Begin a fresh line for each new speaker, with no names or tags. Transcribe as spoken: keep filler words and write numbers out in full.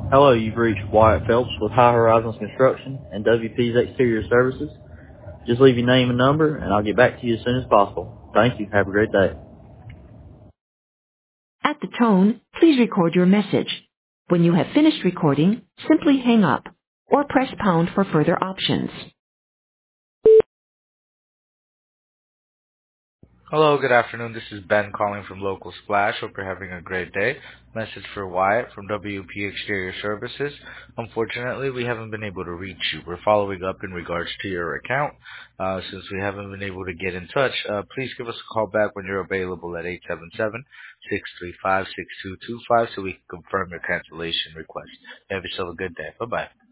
Hello, you've reached Wyatt Phelps with High Horizons Construction and W P's Exterior Services. Just leave your name and number, and I'll get back to you as soon as possible. Thank you. Have a great day.
At the tone, please record your message. When you have finished recording, simply hang up or press pound for further options.
Hello, good afternoon. This is Ben calling from Local Splash. Hope you're having a great day. Message for Wyatt from W P Exterior Services. Unfortunately, we haven't been able to reach you. We're following up in regards to your account. Uh, since we haven't been able to get in touch, uh, please give us a call back when you're available at eight seven seven, six three five, six two two five so we can confirm your cancellation request. Have yourself a good day. Bye-bye.